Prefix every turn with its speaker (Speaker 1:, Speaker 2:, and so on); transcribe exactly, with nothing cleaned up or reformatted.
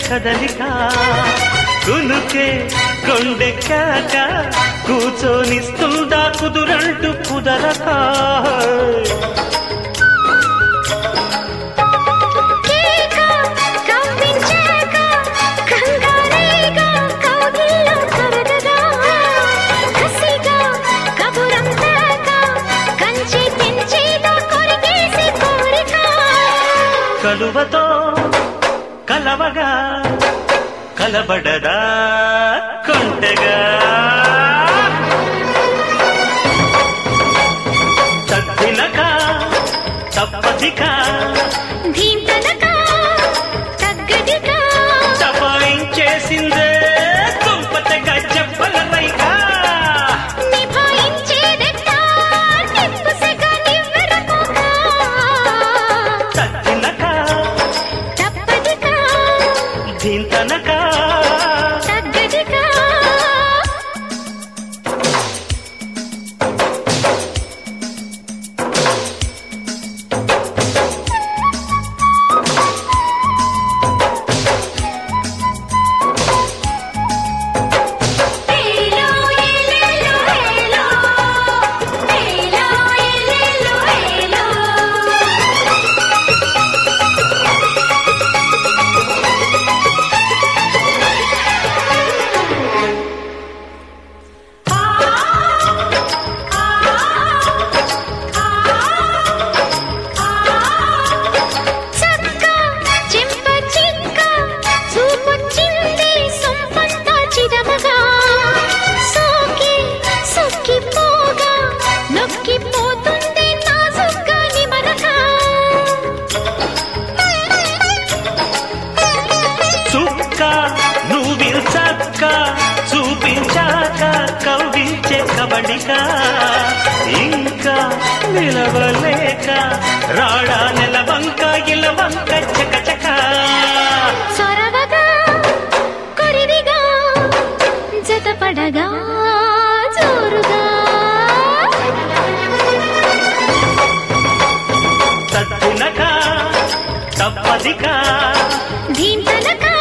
Speaker 1: కదలిక కునుకే కొండెక్కాక కూచోనిస్తుందా కుదురంటూ కుదరక కలువతో కలవగా కలబడదా కొంటగా తద్దినక తప్పదిక
Speaker 2: ధీంతనక తగ్గదిక
Speaker 1: తపాయించేసిందే తుంపతగా చెప్పల పైక
Speaker 2: నిభాయించేదెట్ట నిప్పుసెగ నివ్వెరపోక
Speaker 1: తద్దినక
Speaker 2: తప్పదిక
Speaker 1: ధీంతనక
Speaker 2: తగ్గదిక హేలో హేలో హేలో హేలో హేలో హేలో చక్క చింప చిక్క చూపొచ్చింది సొంపంతా చిరమగా సోకి సొక్కిపోగా నొక్కిపోతుంది నాజుగ్గా నిమరగా
Speaker 1: చుక్క నువ్విల్చక్క చూపించాక కవ్వించే కబడిక ఇంకా నిలవలేక రాడా నెలవంక ఇలవంక చకచక
Speaker 2: చొరవగా కొరివిగా జతపడగా జోరుగా
Speaker 1: తద్దినక తప్పదిక
Speaker 2: ధీంతనక